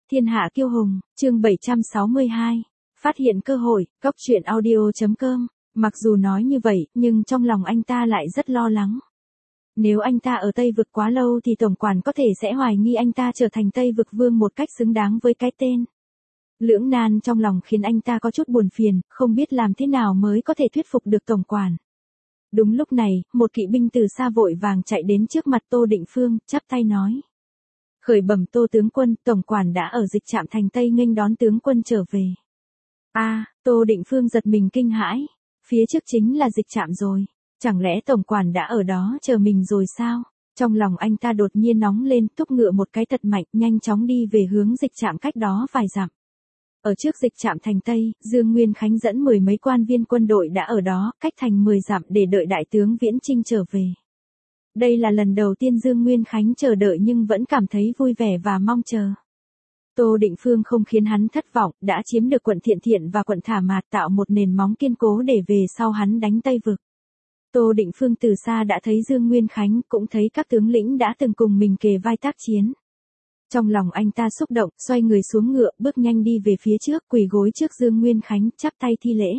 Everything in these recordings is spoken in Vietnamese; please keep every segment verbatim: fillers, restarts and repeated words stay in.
Thiên hạ kiêu hùng, chương bảy trăm sáu mươi hai. Phát hiện cơ hội, cốc truyện audio chấm com. Mặc dù nói như vậy, nhưng trong lòng anh ta lại rất lo lắng. Nếu anh ta ở Tây Vực quá lâu thì tổng quản có thể sẽ hoài nghi anh ta trở thành Tây Vực vương một cách xứng đáng với cái tên. Lưỡng nan trong lòng khiến anh ta có chút buồn phiền, không biết làm thế nào mới có thể thuyết phục được tổng quản. Đúng lúc này, một kỵ binh từ xa vội vàng chạy đến trước mặt Tô Định Phương, chắp tay nói. Khởi bẩm Tô tướng quân, tổng quản đã ở dịch trạm thành Tây nghênh đón tướng quân trở về. A, à, Tô Định Phương giật mình kinh hãi. Phía trước chính là dịch trạm rồi. Chẳng lẽ tổng quản đã ở đó chờ mình rồi sao? Trong lòng anh ta đột nhiên nóng lên, thúc ngựa một cái thật mạnh, nhanh chóng đi về hướng dịch trạm cách đó vài dặm. Ở trước dịch trạm thành Tây, Dương Nguyên Khánh dẫn mười mấy quan viên quân đội đã ở đó, cách thành mười dặm để đợi đại tướng Viễn Chinh trở về. Đây là lần đầu tiên Dương Nguyên Khánh chờ đợi nhưng vẫn cảm thấy vui vẻ và mong chờ. Tô Định Phương không khiến hắn thất vọng, đã chiếm được quận Thiện Thiện và quận Thả Mạt, tạo một nền móng kiên cố để về sau hắn đánh Tây Vực. Tô Định Phương từ xa đã thấy Dương Nguyên Khánh, cũng thấy các tướng lĩnh đã từng cùng mình kề vai tác chiến. Trong lòng anh ta xúc động, xoay người xuống ngựa, bước nhanh đi về phía trước, quỳ gối trước Dương Nguyên Khánh, chắp tay thi lễ.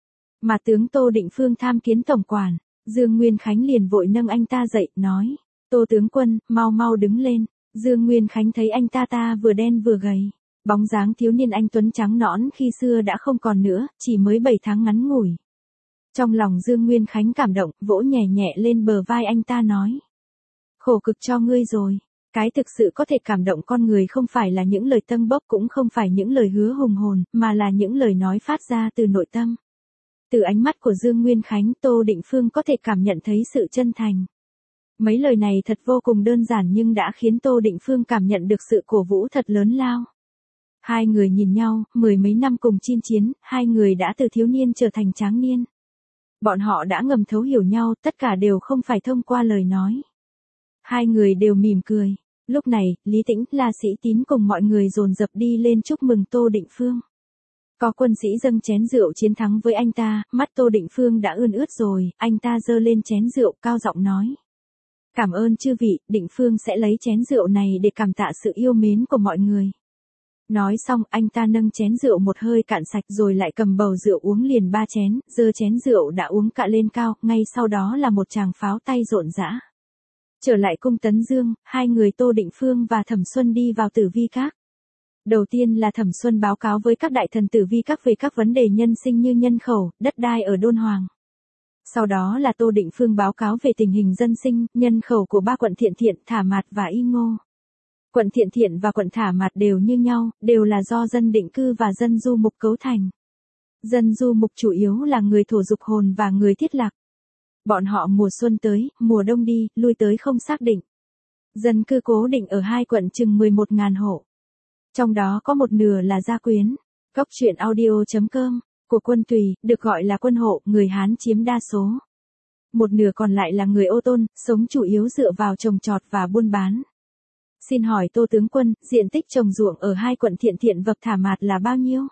Mà tướng Tô Định Phương tham kiến tổng quản, Dương Nguyên Khánh liền vội nâng anh ta dậy, nói, Tô tướng quân, mau mau đứng lên. Dương Nguyên Khánh thấy anh ta ta vừa đen vừa gầy, bóng dáng thiếu niên anh tuấn trắng nõn khi xưa đã không còn nữa, chỉ mới bảy tháng ngắn ngủi. Trong lòng Dương Nguyên Khánh cảm động, vỗ nhẹ nhẹ lên bờ vai anh ta nói. Khổ cực cho ngươi rồi. Cái thực sự có thể cảm động con người không phải là những lời tâng bốc, cũng không phải những lời hứa hùng hồn, mà là những lời nói phát ra từ nội tâm. Từ ánh mắt của Dương Nguyên Khánh, Tô Định Phương có thể cảm nhận thấy sự chân thành. Mấy lời này thật vô cùng đơn giản nhưng đã khiến Tô Định Phương cảm nhận được sự cổ vũ thật lớn lao. Hai người nhìn nhau, mười mấy năm cùng chinh chiến, hai người đã từ thiếu niên trở thành tráng niên. Bọn họ đã ngầm thấu hiểu nhau, tất cả đều không phải thông qua lời nói. Hai người đều mỉm cười. Lúc này, Lý Tĩnh, La Sĩ Tín cùng mọi người dồn dập đi lên chúc mừng Tô Định Phương. Có quân sĩ dâng chén rượu chiến thắng với anh ta, mắt Tô Định Phương đã ươn ướt rồi, anh ta giơ lên chén rượu, cao giọng nói. Cảm ơn chư vị, Định Phương sẽ lấy chén rượu này để cảm tạ sự yêu mến của mọi người. Nói xong, anh ta nâng chén rượu một hơi cạn sạch rồi lại cầm bầu rượu uống liền ba chén, giơ chén rượu đã uống cạn lên cao, ngay sau đó là một tràng pháo tay rộn rã. Trở lại cung Tấn Dương, hai người Tô Định Phương và Thẩm Xuân đi vào Tử Vi Các. Đầu tiên là Thẩm Xuân báo cáo với các đại thần Tử Vi Các về các vấn đề nhân sinh như nhân khẩu, đất đai ở Đôn Hoàng. Sau đó là Tô Định Phương báo cáo về tình hình dân sinh, nhân khẩu của ba quận Thiện Thiện, Thả Mạt và Y Ngô. Quận Thiện Thiện và quận Thả Mạt đều như nhau, đều là do dân định cư và dân du mục cấu thành. Dân du mục chủ yếu là người thổ dục hồn và người thiết lạc. Bọn họ mùa xuân tới, mùa đông đi, lui tới không xác định. Dân cư cố định ở hai quận chừng mười một nghìn hộ. Trong đó có một nửa là gia quyến. Cốc truyện audio chấm com, của quân Tùy, được gọi là quân hộ, người Hán chiếm đa số. Một nửa còn lại là người Ô Tôn, sống chủ yếu dựa vào trồng trọt và buôn bán. Xin hỏi Tô tướng quân, diện tích trồng ruộng ở hai quận Thiện Thiện và Thả Mạt là bao nhiêu?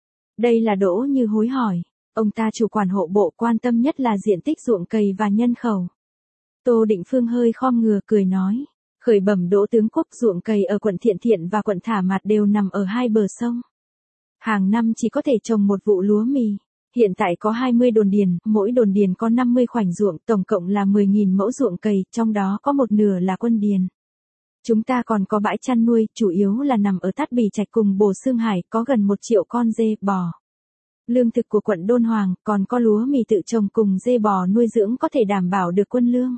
Đây là Đỗ Như Hối hỏi. Ông ta chủ quản hộ bộ quan tâm nhất là diện tích ruộng cày và nhân khẩu. Tô Định Phương hơi khom ngừa cười nói. Khởi bẩm Đỗ tướng quốc, ruộng cày ở quận Thiện Thiện và quận Thả Mạt đều nằm ở hai bờ sông. Hàng năm chỉ có thể trồng một vụ lúa mì. Hiện tại có hai mươi đồn điền, mỗi đồn điền có năm mươi khoảnh ruộng, tổng cộng là mười nghìn mẫu ruộng cày, trong đó có một nửa là quân điền. Chúng ta còn có bãi chăn nuôi, chủ yếu là nằm ở Tát Bì Trạch cùng Bồ Xương Hải, có gần một triệu con dê, bò. Lương thực của quận Đôn Hoàng, còn có lúa mì tự trồng cùng dê bò nuôi dưỡng có thể đảm bảo được quân lương.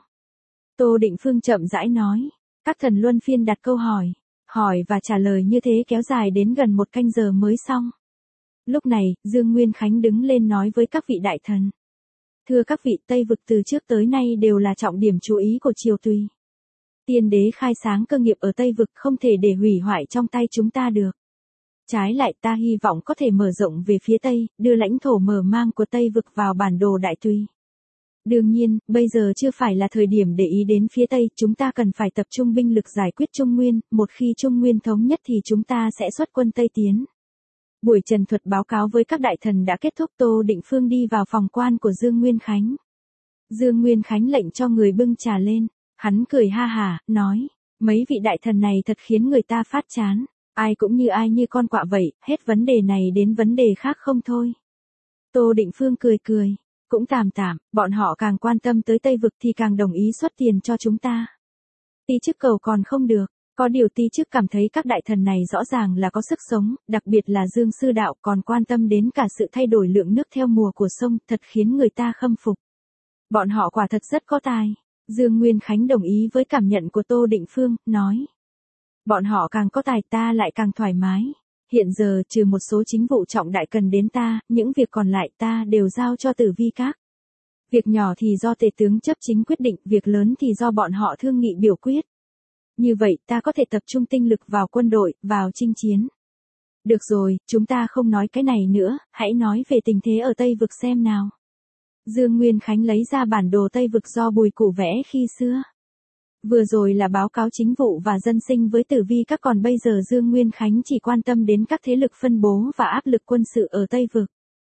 Tô Định Phương chậm rãi nói. Các thần luân phiên đặt câu hỏi. Hỏi và trả lời như thế kéo dài đến gần một canh giờ mới xong. Lúc này, Dương Nguyên Khánh đứng lên nói với các vị đại thần. Thưa các vị, Tây Vực từ trước tới nay đều là trọng điểm chú ý của triều Tùy. Tiên đế khai sáng cơ nghiệp ở Tây Vực không thể để hủy hoại trong tay chúng ta được. Trái lại ta hy vọng có thể mở rộng về phía Tây, đưa lãnh thổ mở mang của Tây Vực vào bản đồ Đại Tùy. Đương nhiên, bây giờ chưa phải là thời điểm để ý đến phía Tây, chúng ta cần phải tập trung binh lực giải quyết Trung Nguyên, một khi Trung Nguyên thống nhất thì chúng ta sẽ xuất quân Tây tiến. Buổi trần thuật báo cáo với các đại thần đã kết thúc. Tô Định Phương đi vào phòng quan của Dương Nguyên Khánh. Dương Nguyên Khánh lệnh cho người bưng trà lên, hắn cười ha hả, nói, mấy vị đại thần này thật khiến người ta phát chán. Ai cũng như ai như con quạ vậy, hết vấn đề này đến vấn đề khác không thôi. Tô Định Phương cười cười. Cũng tạm tạm, bọn họ càng quan tâm tới Tây Vực thì càng đồng ý xuất tiền cho chúng ta. Ti chức cầu còn không được, có điều ti chức cảm thấy các đại thần này rõ ràng là có sức sống, đặc biệt là Dương Sư Đạo còn quan tâm đến cả sự thay đổi lượng nước theo mùa của sông, thật khiến người ta khâm phục. Bọn họ quả thật rất có tài. Dương Nguyên Khánh đồng ý với cảm nhận của Tô Định Phương, nói. Bọn họ càng có tài ta lại càng thoải mái. Hiện giờ trừ một số chính vụ trọng đại cần đến ta, những việc còn lại ta đều giao cho Tử Vi Các. Việc nhỏ thì do tể tướng chấp chính quyết định, việc lớn thì do bọn họ thương nghị biểu quyết. Như vậy ta có thể tập trung tinh lực vào quân đội, vào chinh chiến. Được rồi, chúng ta không nói cái này nữa, hãy nói về tình thế ở Tây Vực xem nào. Dương Nguyên Khánh lấy ra bản đồ Tây Vực do Bùi Cụ vẽ khi xưa. Vừa rồi là báo cáo chính vụ và dân sinh với Tử Vi Các, còn bây giờ Dương Nguyên Khánh chỉ quan tâm đến các thế lực phân bố và áp lực quân sự ở Tây Vực.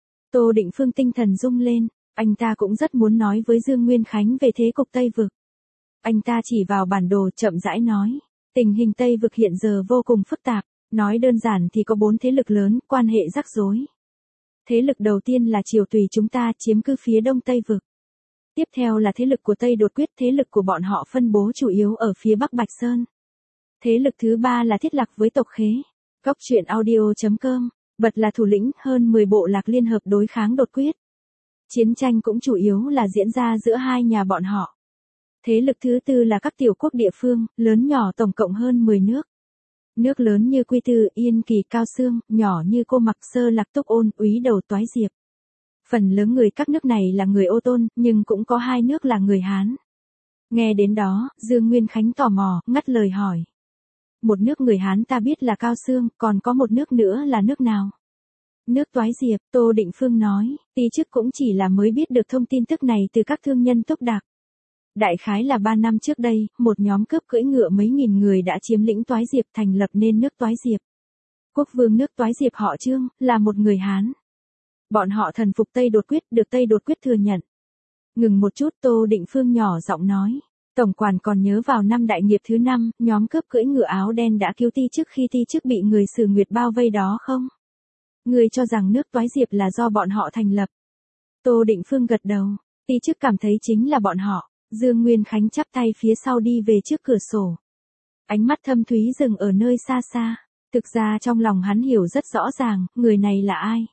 Tô Định Phương tinh thần rung lên, anh ta cũng rất muốn nói với Dương Nguyên Khánh về thế cục Tây Vực. Anh ta chỉ vào bản đồ chậm rãi nói, tình hình Tây Vực hiện giờ vô cùng phức tạp, nói đơn giản thì có bốn thế lực lớn, quan hệ rắc rối. Thế lực đầu tiên là Triều Tùy chúng ta chiếm cứ phía đông Tây Vực. Tiếp theo là thế lực của Tây Đột Quyết, thế lực của bọn họ phân bố chủ yếu ở phía Bắc Bạch Sơn. Thế lực thứ ba là Thiết Lạc với tộc Khế. Góc truyện audio chấm com, Bật là thủ lĩnh, hơn mười bộ lạc liên hợp đối kháng Đột Quyết. Chiến tranh cũng chủ yếu là diễn ra giữa hai nhà bọn họ. Thế lực thứ tư là các tiểu quốc địa phương, lớn nhỏ tổng cộng hơn mười nước. Nước lớn như Quy Tư, Yên Kỳ, Cao Xương, nhỏ như Cô Mặc, Sơ Lạc, Túc Ôn, Úy Đầu, Toái Diệp. Phần lớn người các nước này là người Ô Tôn, nhưng cũng có hai nước là người Hán. Nghe đến đó, Dương Nguyên Khánh tò mò, ngắt lời hỏi. Một nước người Hán ta biết là Cao Xương, còn có một nước nữa là nước nào? Nước Toái Diệp, Tô Định Phương nói, tí chức cũng chỉ là mới biết được thông tin tức này từ các thương nhân Túc Đạc. Đại khái là ba năm trước đây, một nhóm cướp cưỡi ngựa mấy nghìn người đã chiếm lĩnh Toái Diệp, thành lập nên nước Toái Diệp. Quốc vương nước Toái Diệp họ Trương, là một người Hán. Bọn họ thần phục Tây Đột Quyết, được Tây Đột Quyết thừa nhận. Ngừng một chút, Tô Định Phương nhỏ giọng nói. Tổng quản còn nhớ vào năm đại nghiệp thứ năm, nhóm cướp cưỡi ngựa áo đen đã cứu ti chức khi ti chức bị người Sử Nguyệt bao vây đó không? Người cho rằng nước Toái Diệp là do bọn họ thành lập. Tô Định Phương gật đầu. Ti chức cảm thấy chính là bọn họ. Dương Nguyên Khánh chắp tay phía sau đi về trước cửa sổ. Ánh mắt thâm thúy dừng ở nơi xa xa. Thực ra trong lòng hắn hiểu rất rõ ràng, người này là ai.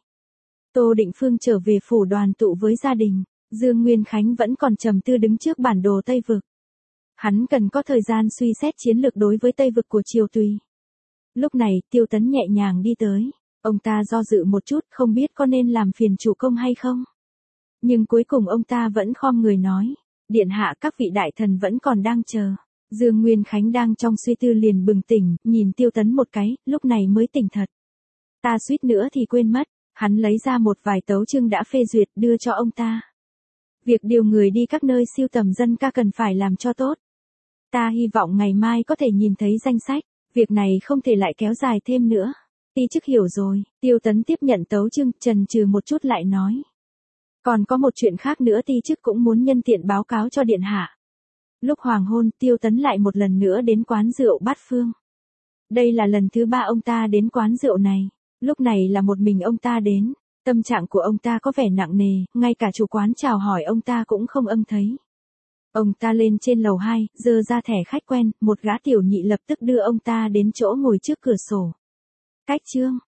Tô Định Phương trở về phủ đoàn tụ với gia đình. Dương Nguyên Khánh vẫn còn trầm tư đứng trước bản đồ Tây Vực. Hắn cần có thời gian suy xét chiến lược đối với Tây Vực của Triều Tùy. Lúc này, Tiêu Tấn nhẹ nhàng đi tới. Ông ta do dự một chút, không biết có nên làm phiền chủ công hay không. Nhưng cuối cùng ông ta vẫn khom người nói. Điện hạ, các vị đại thần vẫn còn đang chờ. Dương Nguyên Khánh đang trong suy tư liền bừng tỉnh, nhìn Tiêu Tấn một cái, lúc này mới tỉnh thật. Ta suýt nữa thì quên mất. Hắn lấy ra một vài tấu chương đã phê duyệt đưa cho ông ta. Việc điều người đi các nơi siêu tầm dân ca cần phải làm cho tốt. Ta hy vọng ngày mai có thể nhìn thấy danh sách. Việc này không thể lại kéo dài thêm nữa. Ti chức hiểu rồi. Tiêu Tấn tiếp nhận tấu chương, chần chừ một chút lại nói. Còn có một chuyện khác nữa ti chức cũng muốn nhân tiện báo cáo cho điện hạ. Lúc hoàng hôn, Tiêu Tấn lại một lần nữa đến quán rượu Bát Phương. Đây là lần thứ ba ông ta đến quán rượu này. Lúc này là một mình ông ta đến. Tâm trạng của ông ta có vẻ nặng nề, ngay cả chủ quán chào hỏi ông ta cũng không âm thấy. Ông ta lên trên lầu hai, giơ ra thẻ khách quen, một gã tiểu nhị lập tức đưa ông ta đến chỗ ngồi trước cửa sổ. Cách chương